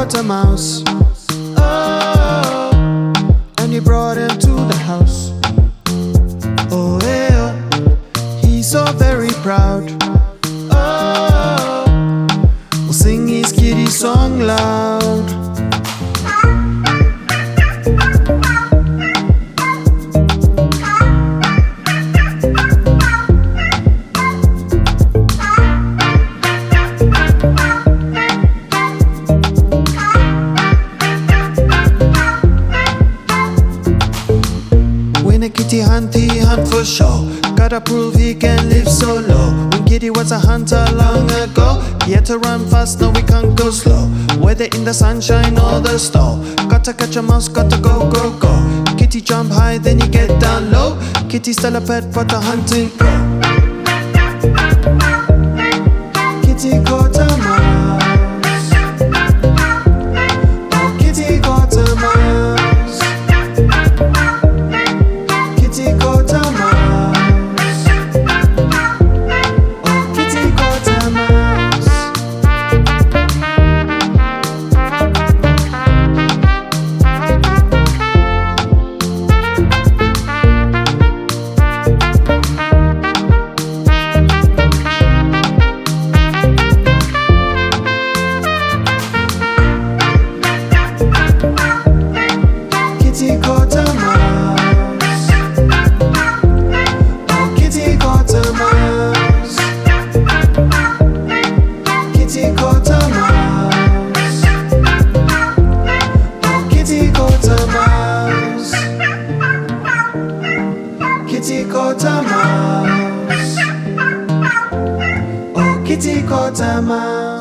caught a mouse. Oh, and he brought him to the house. Oh, yeah, he's so very proud. Oh, we'll sing his kitty song loud. When a kitty hunt, he hunt for show. Gotta prove he can live solo. When Kitty was a hunter long ago, he had to run fast, now we can't go slow. Whether in the sunshine or the snow, gotta catch a mouse, gotta go, go, go. Kitty jump high, then he get down low. Kitty still a pet, but a hunting pro. Kitty caught a mouse. Oh, Kitty caught a mouse. Kitty caught a mouse. Oh, Kitty caught a mouse. Kitty caught a mouse. Oh, Kitty caught a mouse. Kitty caught a mouse. Oh, Kitty caught a mouse. Kitty caught a mouse. Oh, Kitty caught a mouse.